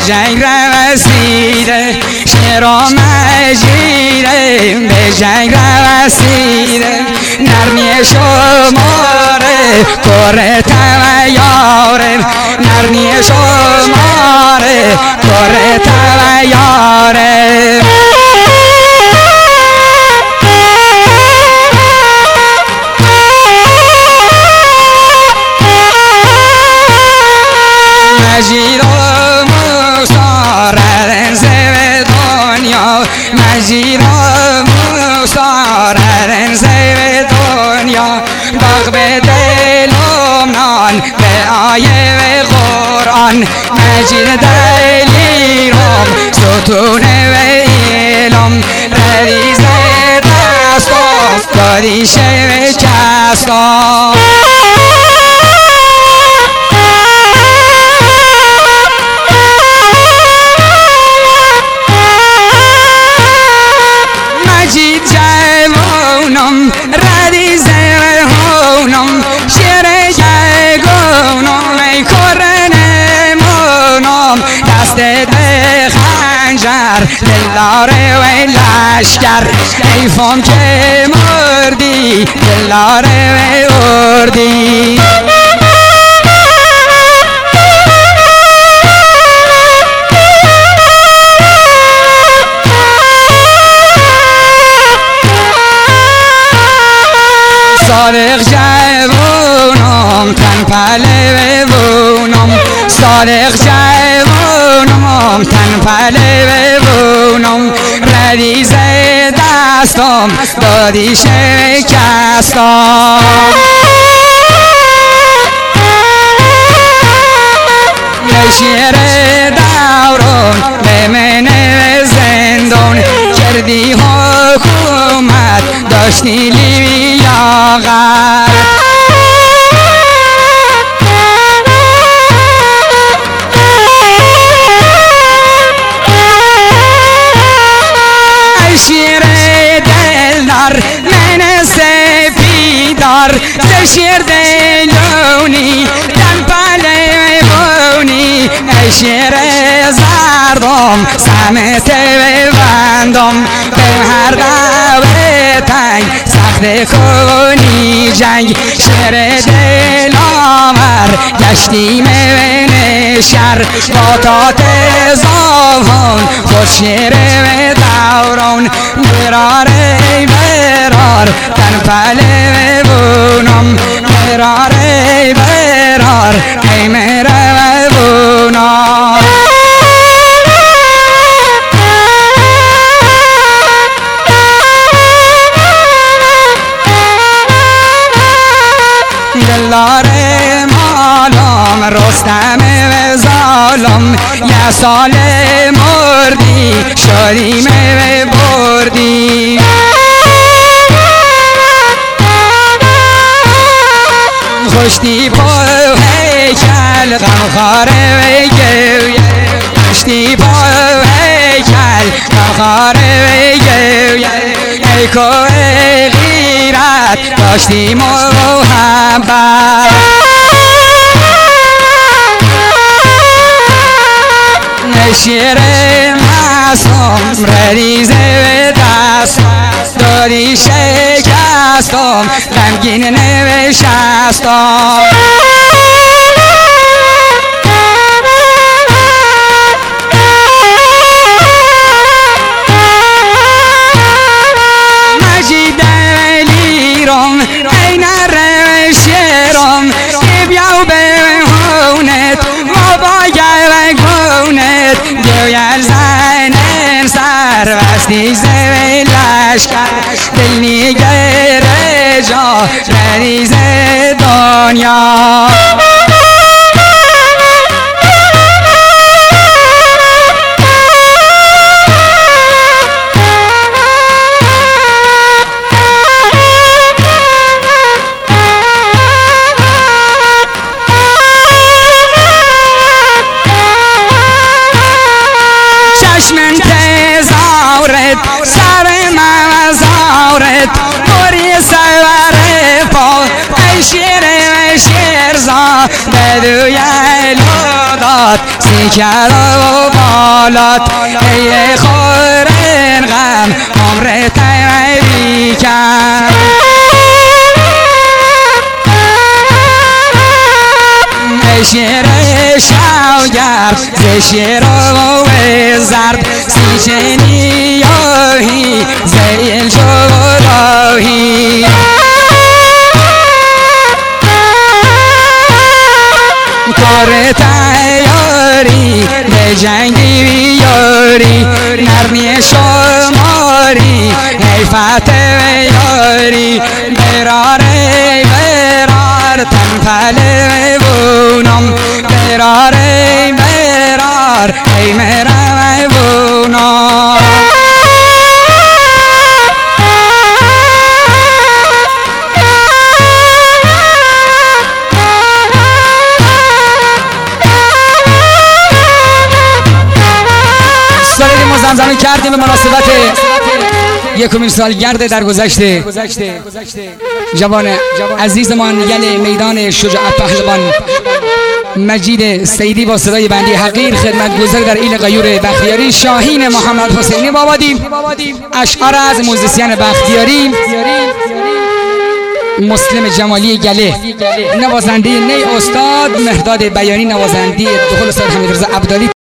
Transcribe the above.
جنگ رسیده شیر و مجیره به جنگ رسیده نرمی شماره کره تمیاره نرمی شماره کره تمیاره مجید و مستارن زو دنیا مجید و مستارن زو دنیا باغ به دلم نان به آیه و قرآن مجید دلیرم ستونه و ایلم ردیز دستم دادی شکستم ردیز هونم شیر جگونم ای کرنمونم دست به خنجر دلاره و لشکر ای فام که مردی دلاره و اردی صادق جوانم تن پله بونم صادق جوانم تن پله بونم ردیز دستم دادی شکستم شیر دوران به من زندان کردی حکومت داشتی لیاقت ای شیر دلدار من سپیدار ز شیر دلونی تن پله بونی ای شیر زردم سمت بندم به هر قوه تنگ سخت کنی جنگ شیر دلاور گشتی میون شر با تات زاوان خود شیر و دوران برار ای برار تن پله بونم برار ای برار ای مره بونم دلاره مالم رستم و ظالم یه سال مردی شدیم و بردی خوشتی پا هیکل غمخاره و گویه خوشتی پا هیکل غمخاره و گویه ای که غیرت داشتی محبت شیر معصوم ردیز و دست دادی شکستم غمگین نوشستم مجید دلیرم ای نره شیرم که بیاو به هونت و باگر و گونت گویر زنن سر وستی زوی لشکر دل نیگر جا ردیز دنیا چشم انتظارت سر مزارت بری سور پا ای شیر و شیرزا بدوی الوداد پیکر و بالات ای خورن غم عمر تیری کرد شیر شوگر ز شیر و زرد سیچنی یاهی زیل شراهی کار تیاری به جنگی بیاری نرمی شماری حیفت یاری برار برار تنفل بونم برار برار ای مرم بونم زمزمه کردیم به مناسبت یکمین سالگرد در گذشته جوان عزیزمان یل میدان شجاعت پهلوان مجید سیدی با صدای بندی حقیر خدمتگزار در ایل غیور بختیاری شاهین محمد حسینی بابادی اشعار از موزیسین بختیاری مسلم جمالی گله نوازنده نی استاد مهداد بیانی نوازنده دخول استاد حمیدرضا عبدالی